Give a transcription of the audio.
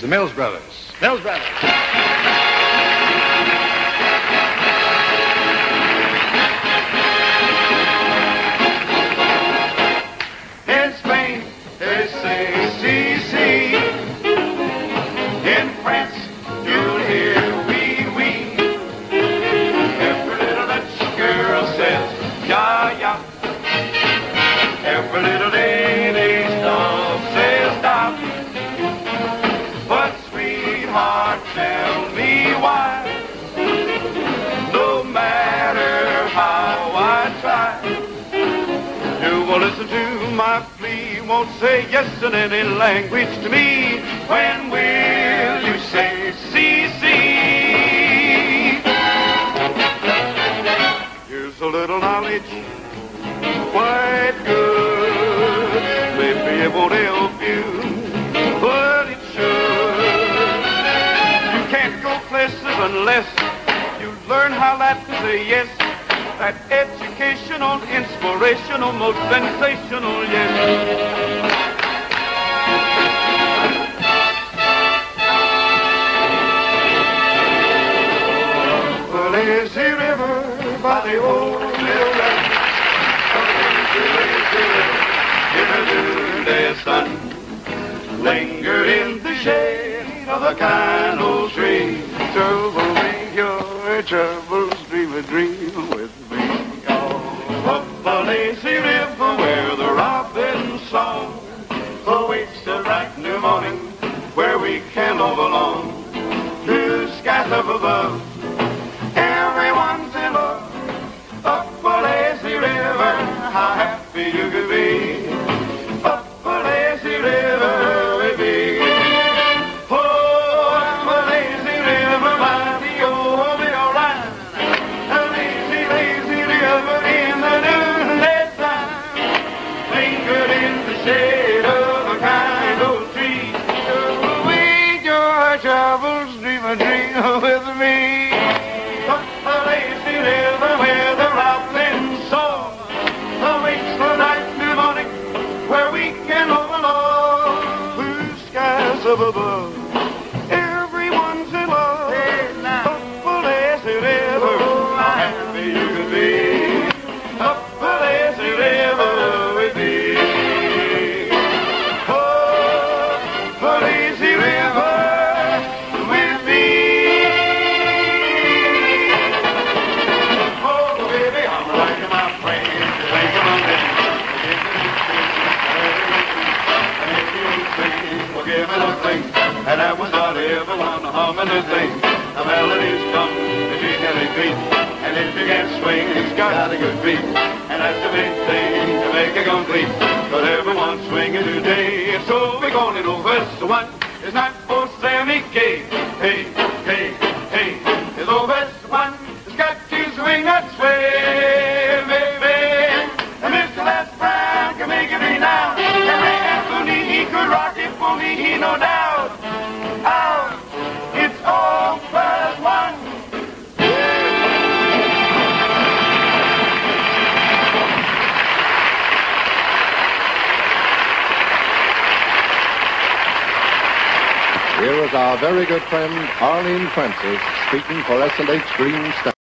The Mills Brothers. Mills Brothers. In Spain, they say, see, see. In France, you'll hear, wee, wee. Every little Dutch girl says, ya, ya. Every little Danish dog says, stop. But sweetheart, tell me why. No matter how I try, you will listen to my plea, won't say yes in any language to me. When will you say, see, see? Here's a little knowledge, quite good. Maybe it won't help you, but it should. You can't go places unless you learn how that to say yes. That educational, inspirational, most sensational, yes. The lazy river by the old mill dam. In the noonday sun, lingered in the shade of a kind old tree. Trouble me your troubles, dream a dream with me. Up the lazy river where the robin's song awaits the bright new morning, where we can all belong. Blue skies up above, everyone's in love. Up the lazy river, how happy you could be. Up the lazy river with me. Oh, up the lazy river by the old mill line. A lazy, lazy river in the noonday sun, lingered in the shade of a kind old tree. Away your troubles, dream a dream with me. Up the lazy river where the robin's song awaits the night new morning, where we can all belong. Blue skies up above, everyone's in love. Up the lazy river, how happy you can be. Up the lazy river with me. Oh, the lazy river with me. Oh, baby, I'm writing my friends to make them forgive me those things, and that was not ever one humming the thing. The melodies come to be heavy beat, and if you can't swing, it's got a good beat, and that's the big thing to make it complete. But everyone's swinging today, and so we're going to know what's the one. It's not for Sammy K. Hey, hey, hey, it's over the one. It's got to swing that sway, baby. And Mr. Les Brown can make it ring now. And Ray Anthony, he could rock it for me, he no doubt. Out, it's all but one. Here is our very good friend Arlene Francis speaking for S&H Green Star.